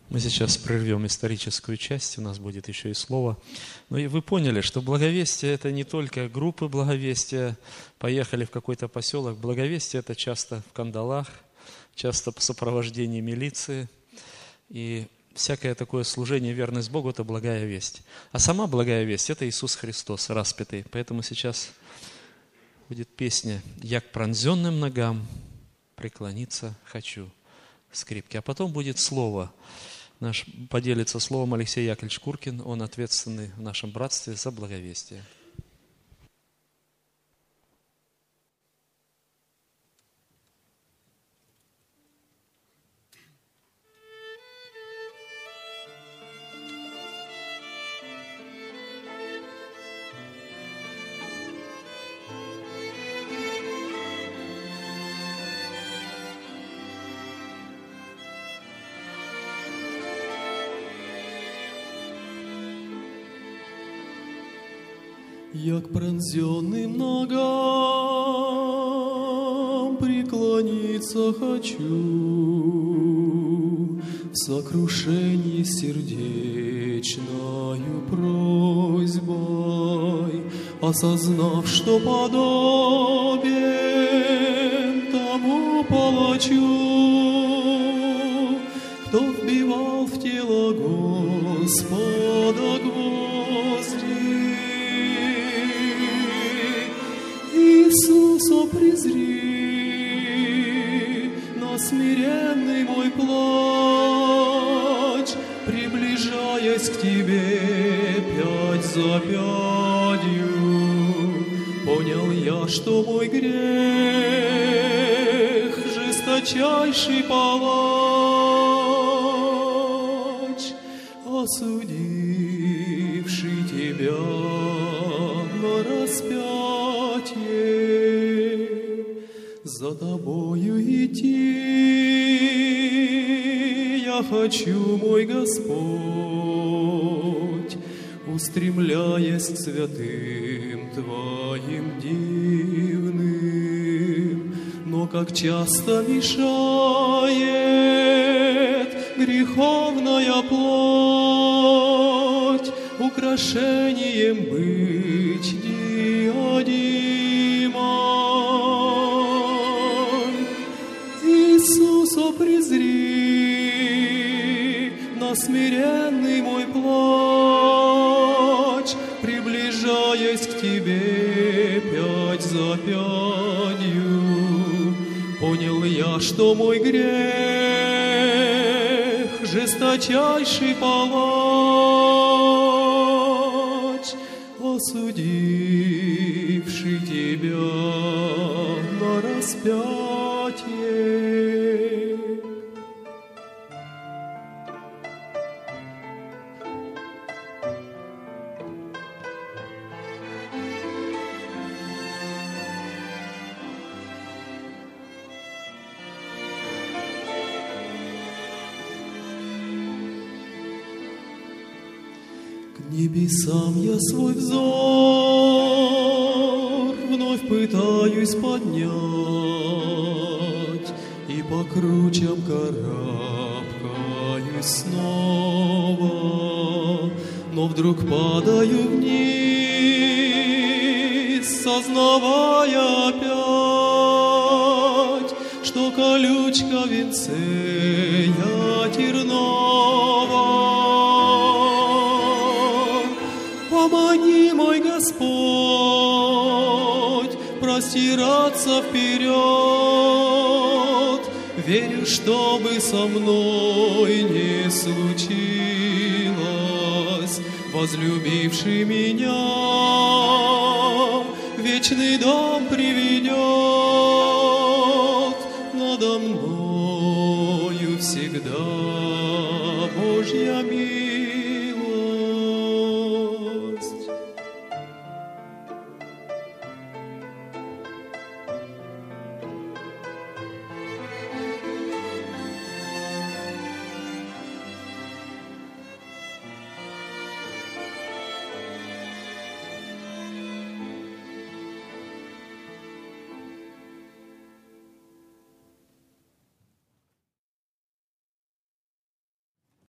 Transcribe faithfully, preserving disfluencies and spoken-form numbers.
Мы сейчас прервем историческую часть, у нас будет еще и слово. Но и вы поняли, что благовестие – это не только группы благовестия, поехали в какой-то поселок. Благовестие – это часто в кандалах, часто по сопровождению милиции. И всякое такое служение, верность Богу – это благая весть. А сама благая весть – это Иисус Христос распятый. Поэтому сейчас будет песня «Я к пронзенным ногам преклониться хочу» скрипки. А потом будет слово. Наш поделится словом Алексей Яковлевич Куркин, он ответственный в нашем братстве за благовестие. Я к пронзенным ногам преклониться хочу, в сокрушении сердечною просьбой, осознав, что подобен тому палачу, кто вбивал в тело Господа гвозди. Иисус, о, презри на смиренный мой плач, приближаясь к Тебе пять за пятью. Понял я, что мой грех — жесточайший палач, осудивший Тебя на распятие. За Тобою идти я хочу, мой Господь, устремляясь к святым Твоим дивным. Но как часто мешает греховная плоть украшением быть диадимой. Иисус, о, презри на смиренный мой плач, приближаясь к Тебе пять за пятью. Понял я, что мой грех — жесточайший палач, осудивший Тебя на распятие. К небесам я свой взор вновь пытаюсь поднять, и по кручам карабкаюсь снова, но вдруг падаю вниз, сознавая опять, что колючка в венце я терновая. Помоги, мой Господь, простираться вперед. Верю, что бы со мной не случилось, возлюбивший меня вечный дом приведет. Надо мною всегда Божья милость.